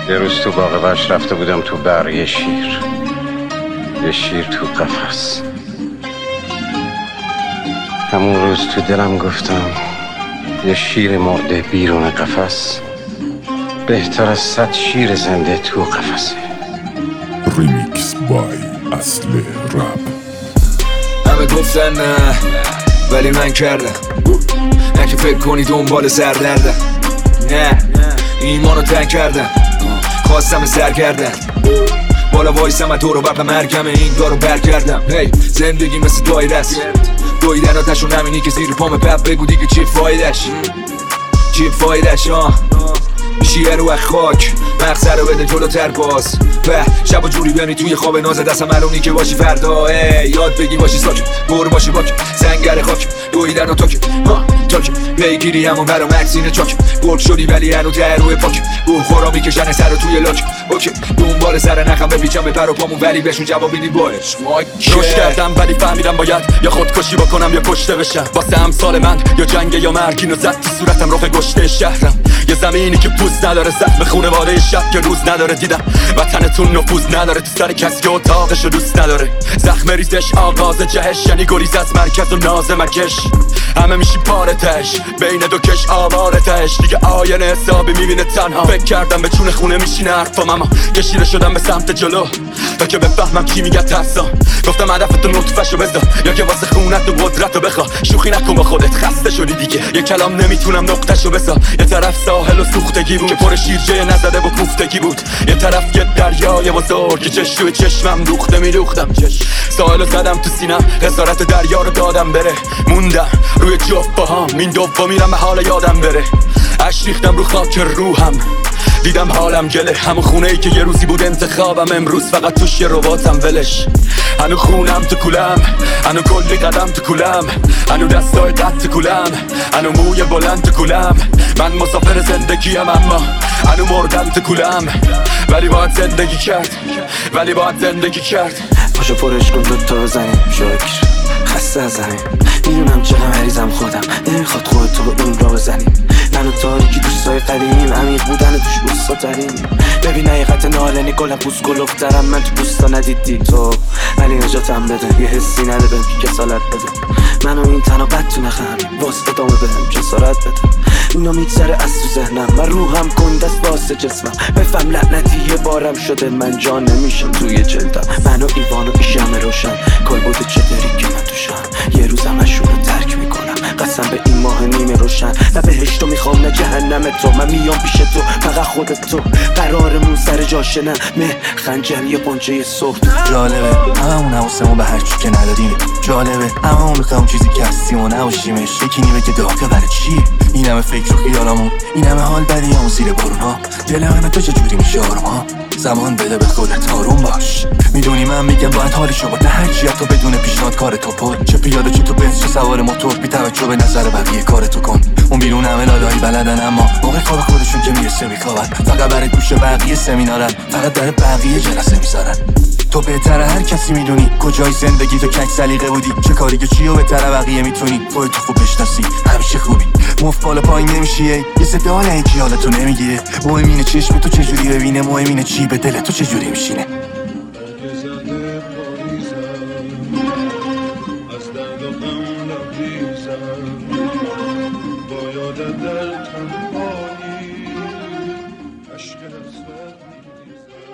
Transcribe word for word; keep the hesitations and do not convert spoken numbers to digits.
یه روز تو باغ وحش رفته بودم تو بر یه شیر یه شیر تو قفس. همون روز تو دلم گفتم یه شیر مرده بیرون قفس بهتر از صد شیر زنده تو قفسه. ریمیکس بای اصل رپ. همه گفتن نه ولی من کردم، نه که فکر کنی دنبال سردردم، نه ایمانو تنگ کردم، خواستم سر کردم، بالا وایسم تو رو بپ مرگم این دارو بر کردم. هی زندگی مثل دایره است، دویدن آتشون همینی که زیر پام پپ بگو دیگه چی فایدش، چی فایدش. آه میشی رو خاک مقصر رو بده جلوتر باز به شب و جوری بیانی توی خواب ناز دستم علونی که باشی فردا. ای یاد بگی باشی ساکت بور باشی باک سنگر خاک دویدن و تاک ها تاک پیگیری همون برا مکسین چاک گرد شدی ولی هنو در روی پاک بور خورا میکشن سر توی لاک. اوکی دنبال سر نخم بپیچم به پر و پامون ولی بهشون جواب میدی باش روش کردم ولی فهمیدم باید یا خودکشی بکنم یا کشته بشم. واسه امثال من یا جنگ یا مرگ اینو زد تو صورتم رخ گشته شهرم. یه زمینی که پوست نداره زخم خونواده شب که روز نداره. دیدم وطنتون نفوذ نداره تو سر کسی که اتاقشو دوست نداره. زخم ریزش آغاز جهش یعنی گریز از مرکز و ناز مکش. همه میشی پارتش بین دو کش آوارتش دیگه آینه حسابی میبینه تنها. فکر کردم به چون خونه میشینه حرفام اما کشیده شدم به سمت جلو تا که بفهمم کی میگه ترسام. گفتم هدفتو نطفشو بذار یا که واسه خونت و قدرتو بخوا. شوخی نکن با خودت خسته شدی دیگه یه کلام نمیتونم نقطهشو بذار. یه طرف ساحل و سوختگی بود که پر شیرجه نزده و کوفتگی بود. یه طرف یه دریای بزرگ که چش توی چشمم دوخته میدوختم. ساحلو زدم تو سینم خسارت دریا رو دادم بره. موندم روی جفت باهام این دوبا میرم به حال یادم بره. اش ریختم رو خاک روحم دیدم حالم گله. همون خونه ای که یه روزی بود انتخابم امروز فقط توش یه رباتم ولش. هنو خونم تو کولم هنو کلی قدم تو کولم هنو دستای قد تو کولم هنو موی بلند تو کولم. من مسافر زندگیم اما هنو مردم تو کولم ولی باید زندگی کرد ولی باید زندگی کرد. پاشو پرش کن دوتا بزنیم شاکر خسته از زمین میدونم چقدر مریضم خودم نمیخواد خودتو به اون را بزنیم. من و تاریکی دوستای قدیم عمیق بودن توش بوستا ترین. ببین حقیقت نالنی گلم پوست گلفترم من تو پوستا ندیدی تو ولی نجاتم بده. یه حسی نده بهم که کسالت بده. منو این تنها بد تو نخم واسه ادامه بهم جسارت بده. اینا میگذره از تو ذهنم من روحم کنده است واسه جسمم. بفهم لعنتی یه بارم شده من جا نمیشم توی جلدم. منو ایوان و ایشم روشن کل بوده چه داری که من توشم. یه روزم اشون رو ترک میکنم قسم به این ماه نیمه روشن. نه بهشتو میخوام نه جهنم تو من میام پیش تو فقط خودت تو قرارمون سر جاشه نه مه خنجر یه قنچه سخت. جالبه همون حواسمون به هرچی که ندادیم. جالبه همون میخوام چیزی که هستیم و نباشیمش. یکی نیمه که داغه برای چی این همه فکر و خیالامون این همه حال بدی همون زیر بارون ها. دل همه تو چجوری میشه آروم ها. زمان بده به خودت آروم باش. میدونی من میگم باید حالشو با تهجیت تو بدون پیشنهاد کار تو پر. چه پیاده چه تو بنز چه سوار موتور بی توجه به نظر بقیه کار تو کن. اون بیرون همه لالایی بلدن اما موقع خواب خودشون که میرسه میخوابن. فقط برای گوش بقیه سمینارن فقط برای بقیه جلسه میذارن. تو بهتره هر کسی میدونی کجای زندگی تو کج سلیقه بودی. چه کاری که چی و بهتره بقیه میتونی خودتو خوب بشناسی همیشه خوبی. مفت بالا پایین نمیشی یه سده حال این کی حالتو نمیگیره. مهم اینه چشم تو چجوری ببینه مهم اینه چی به دل تو چجوری میشینه. اشک